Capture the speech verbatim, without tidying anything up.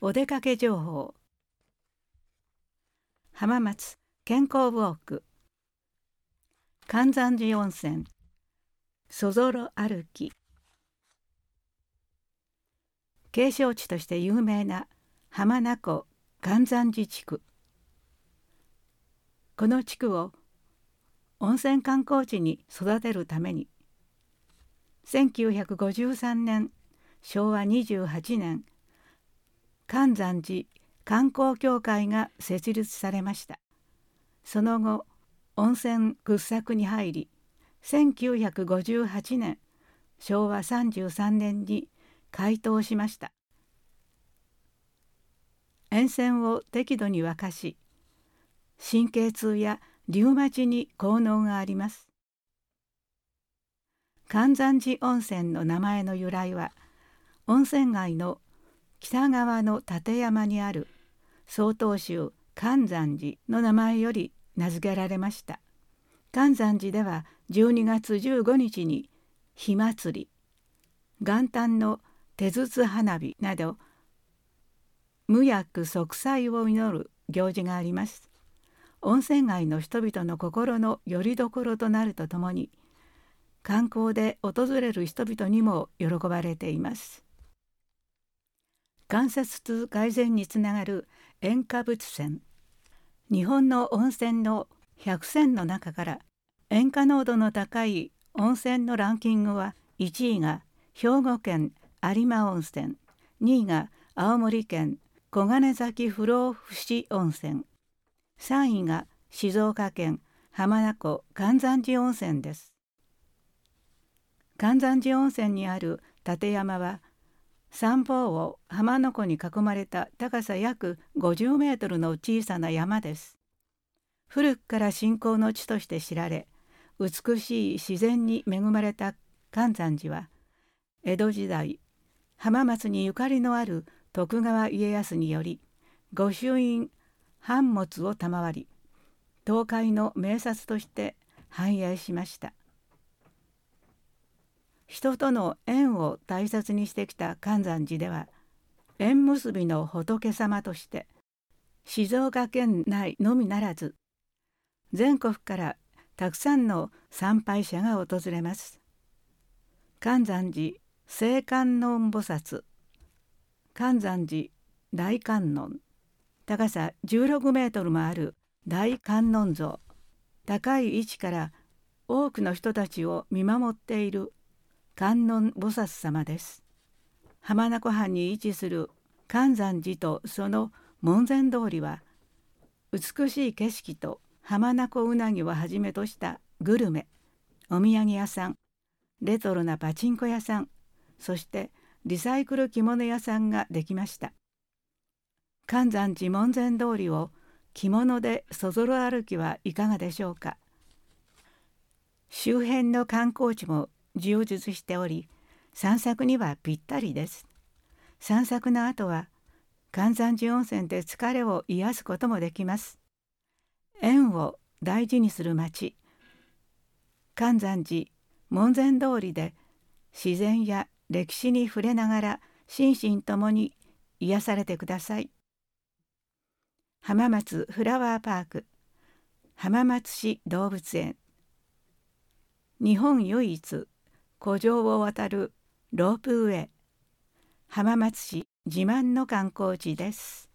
お出かけ情報。浜松健康ウォーク、関山寺温泉、そぞろ歩き。景勝地として有名な浜名湖関山寺地区。この地区を温泉観光地に育てるためにせんきゅうひゃくごじゅうさんねんしょうわにじゅうはちねん関山寺観光協会が設立されました。その後温泉掘削に入りせんきゅうひゃくごじゅうはちねんしょうわさんじゅうさんねんに開湯しました。塩泉を適度に沸かし神経痛やリウマチに効能があります。関山寺温泉の名前の由来は温泉街の北側の立山にある曹洞宗関山寺の名前より名付けられました。関山寺ではじゅうにがつじゅうごにちに火祭り、元旦の手筒花火など無薬息災を祈る行事があります。温泉街の人々の心の拠り所となるとともに観光で訪れる人々にも喜ばれています。関節痛改善につながる塩化物泉。日本の温泉のひゃくせんの中から塩化濃度の高い温泉のランキングはいちいが兵庫県有馬温泉、にいが青森県小金崎不老不死温泉、さんいが静岡県浜名湖関山寺温泉です。関山寺温泉にある立山は三方を浜名湖に囲まれた高さ約ごじゅうメートルの小さな山です。古くから信仰の地として知られ、美しい自然に恵まれた関山寺は江戸時代浜松にゆかりのある徳川家康により御朱印版物を賜り、東海の名刹として繁栄しました。人との縁を大切にしてきた関山寺では縁結びの仏様として静岡県内のみならず全国からたくさんの参拝者が訪れます。関山寺聖観音菩薩、関山寺大観音、高さじゅうろくメートルもある大観音像、高い位置から多くの人たちを見守っている観音菩薩様です。浜名湖畔に位置する関山寺とその門前通りは美しい景色と浜名湖うなぎをはじめとしたグルメ、お土産屋さん、レトロなパチンコ屋さん、そしてリサイクル着物屋さんができました。関山寺門前通りを着物でそぞろ歩きはいかがでしょうか。周辺の観光地も充実しており、散策にはぴったりです。散策の後は関山寺温泉で疲れを癒すこともできます。縁を大事にする町、関山寺門前通りで自然や歴史に触れながら心身ともに癒されてください。浜松フラワーパーク、浜松市動物園、日本唯一湖上を渡るロープウェイ、浜松市自慢の観光地です。